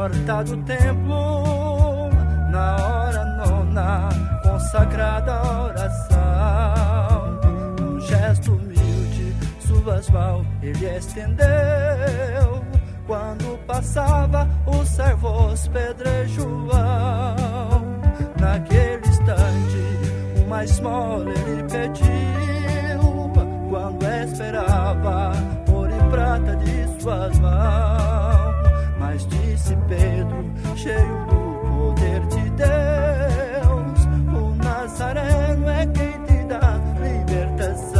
porta do templo, na hora nona, consagrada oração. Um gesto humilde, suas mãos ele estendeu. Quando passava, os servos Pedro e João. Naquele instante, uma esmola ele pediu. Quando esperava ouro e prata de suas mãos. Mas disse Pedro, cheio do poder de Deus, o Nazareno é quem te dá libertação.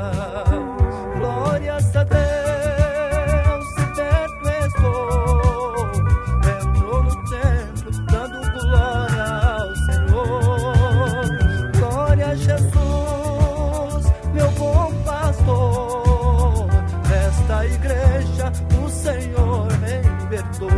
Glórias a Deus, se perto estou. Entrou no templo, dando glória ao Senhor. Glória a Jesus, meu bom pastor. Nesta igreja o Senhor me libertou.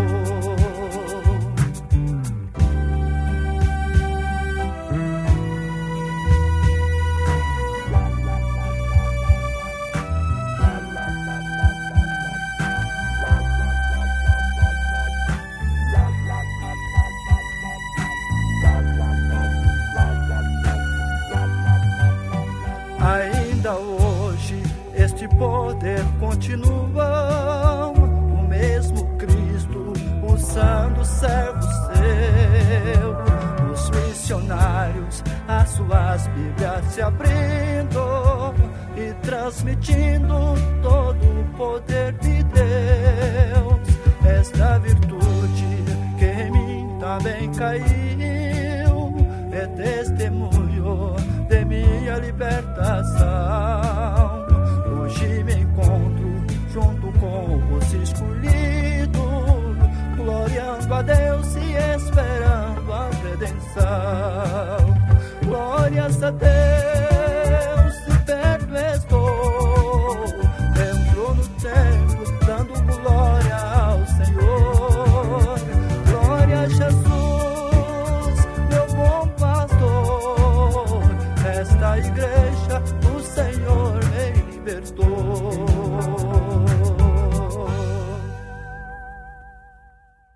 Ainda hoje este poder continua, o mesmo Cristo usando servo seu. Os missionários, as suas Bíblias se abrindo e transmitindo todo o poder de Deus. Esta virtude que em mim também caiu é testemunho de minha libertação. Hoje me encontro junto com os escolhidos, gloriando a Deus e esperando a redenção. Glórias a Deus, se perto estou. Entrou no templo, dando glória ao Senhor. Glória a Jesus, meu bom pastor. Nesta igreja o Senhor me libertou.